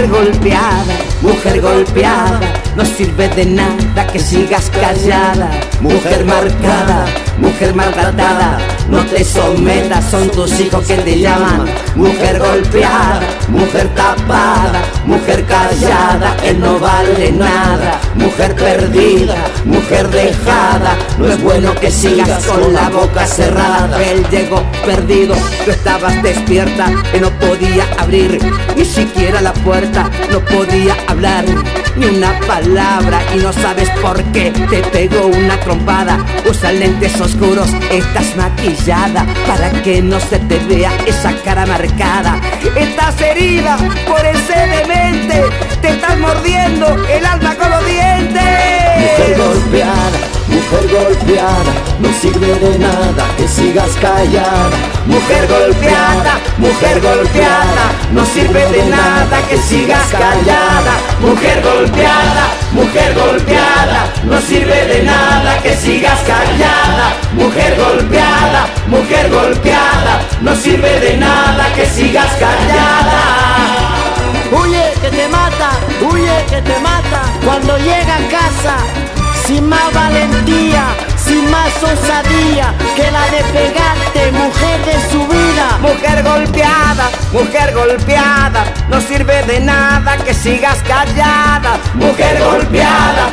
mujer golpeada, no sirve de nada que sigas callada. Mujer marcada, mujer maltratada, no te sometas, son tus hijos que te llaman. Mujer golpeada, mujer tapada, mujer callada, él no vale nada. Mujer perdida, mujer dejada, no es bueno que sigas con la boca cerrada. Él llegó perdido, tú estabas despierta, él no podía abrir ni siquiera la puerta, no podía hablar ni una palabra y no sabes por qué te pegó una trompada. Usa lentes oscuros, estás maquillada para que no se te vea esa cara marcada. Estás herida por ese demente, te estás mordiendo el alma con los dientes. Mujer golpeada, no sirve de nada que sigas callada. Mujer golpeada, no sirve de nada que sigas callada. Mujer golpeada, no sirve de nada que sigas callada. Mujer golpeada, no sirve de nada que sigas callada. Huye que te mata, huye que te mata. Cuando llega a casa, sin más valentía, sin más osadía que la de pegarte, mujer de su vida. Mujer golpeada, no sirve de nada que sigas callada. Mujer golpeada,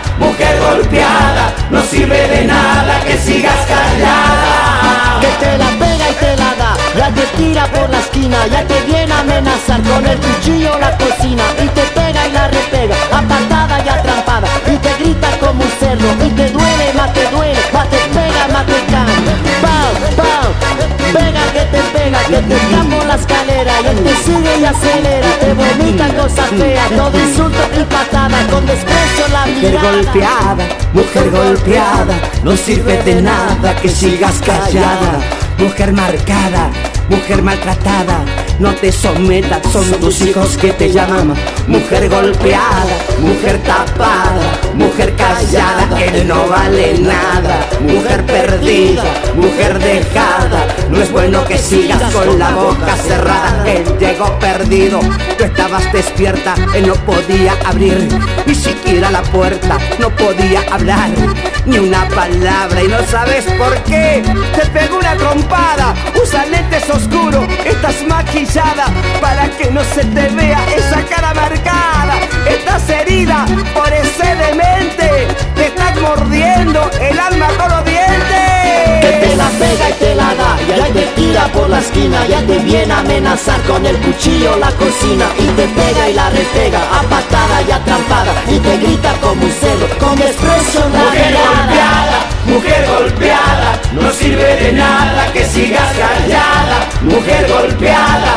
no sirve de nada que sigas callada. Que te la pega y te la da, ya te tira por la esquina, ya te viene a amenazar con el cuchillo la cocina. Y te pega y la repega, a patada y atrampada, y te grita como un cerdo, y te duele, más te pega, más te cae. Pau, pega que te escapa la escalera, y él te sigue y acelera, te vomita cosas feas, todo insulto y patada, con desprecio la mirada. Mujer golpeada, no sirve de nada que sigas callada. Mujer marcada, mujer maltratada, no te sometas, son tus hijos que te llaman. Mujer golpeada, mujer tapada, mujer callada, él no vale nada. Mujer perdida, mujer dejada, no es bueno que sigas con la boca cerrada. Él llegó perdido, tú estabas despierta, él no podía abrir ni siquiera la puerta, no podía hablar ni una palabra y no sabes por qué. Te pegó una trompada, usa lentes oscuros, estás maquillada para que no se te vea esa cara marcada. Estás herida por ese demente, te estás mordiendo el alma con los dientes. Que te la pega y te la da, ya te tira por la esquina, ya te viene a amenazar con el cuchillo la cocina. Y te pega y la repega, a patada y atrampada, y te grita como un cerdo, con desprecio en la mirada. Mujer golpeada, no sirve de nada que sigas callada. Mujer golpeada,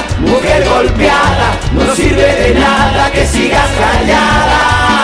no sirve de nada que sigas callada.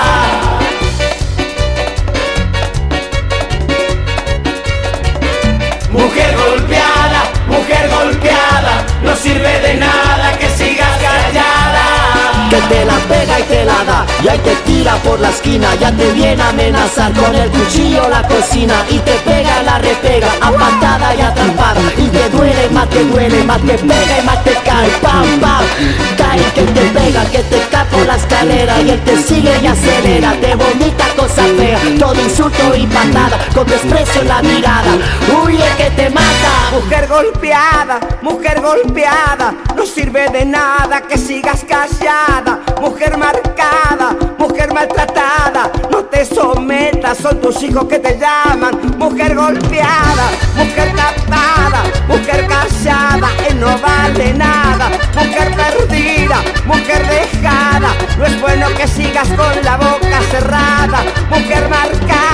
Mujer golpeada, no sirve de nada que sigas callada. Que te la pega y te la da, y ahí te tira por la esquina, ya te viene a amenazar con el cuchillo la cocina. Y te pega y la repega, a patada y atrampada, y te duele, más te pega y más te cae. Pam, cae que te pega, que te cae por la escalera, y él te sigue y acelera, te vomita cosa fea, todo insulto y patada, con desprecio en la mirada. Huye que te mata. Mujer golpeada, no sirve de nada que sigas callada. Mujer marcada, mujer maltratada, no te sometas, son tus hijos que te llaman. Mujer golpeada, mujer tapada, mujer callada, él no vale nada. Mujer perdida, mujer dejada, no es bueno que sigas con la boca cerrada. Mujer marcada,